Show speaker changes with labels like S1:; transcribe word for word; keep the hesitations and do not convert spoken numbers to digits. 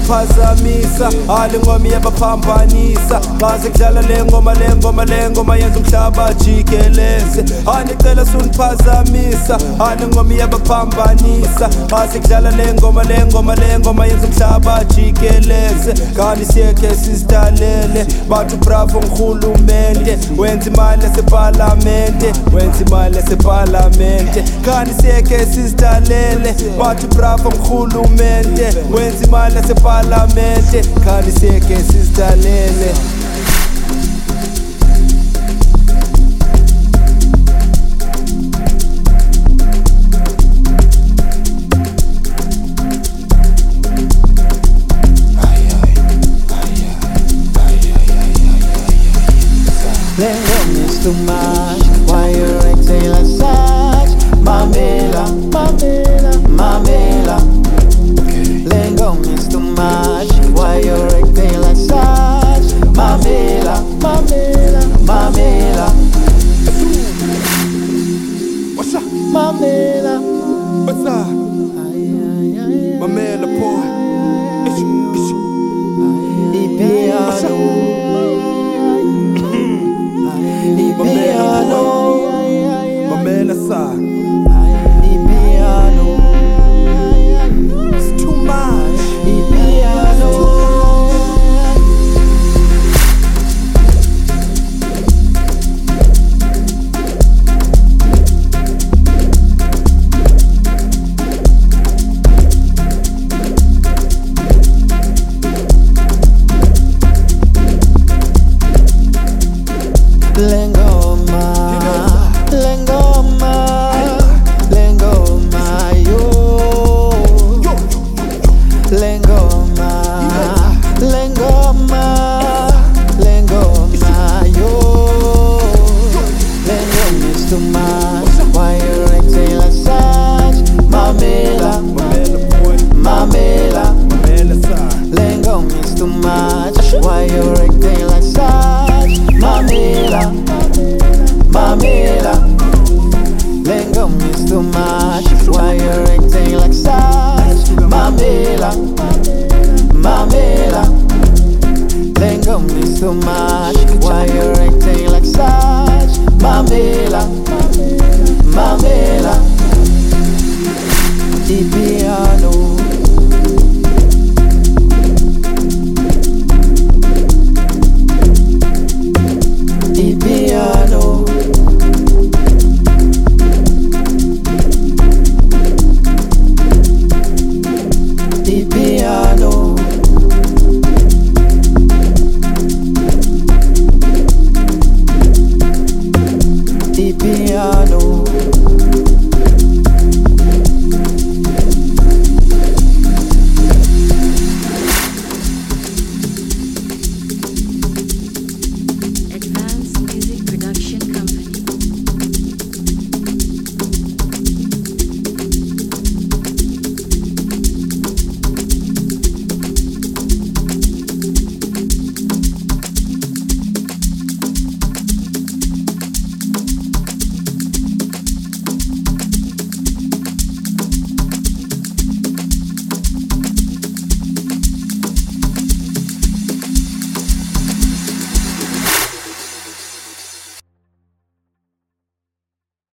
S1: sundiphazamisa, ale ngoma iyabaphambanisa. Xa sekudlala le ngoma le ngoma le ngoma yenza umhlaba jikeleze. Andicela sundiphazamisa, ale ngoma iyabaphambanisa. Xa sekudlala le ngoma le ngoma le ngoma yenza umhlaba jikeleze. Kanti siyekhe sizidalele bathu bravo ngurhulumente, wenza imali yasepalamente, wenza imali yasepalamente. Kanti siyekhe sizidalele bathu bravo ngurhulumente, wenza imali yasepalamente. Kanti siyekhe sizidalele.
S2: Lengo is too much, why you acting like such? Mamela, Mamela, Mamela. Lengo is too much, why you acting like such? Mamela, Mamela, Mamela.
S1: What's up?
S2: Mamela,
S1: What's up? Mamela boy. Ish, ish. What's up?
S2: Ipiano,
S1: Mamela sa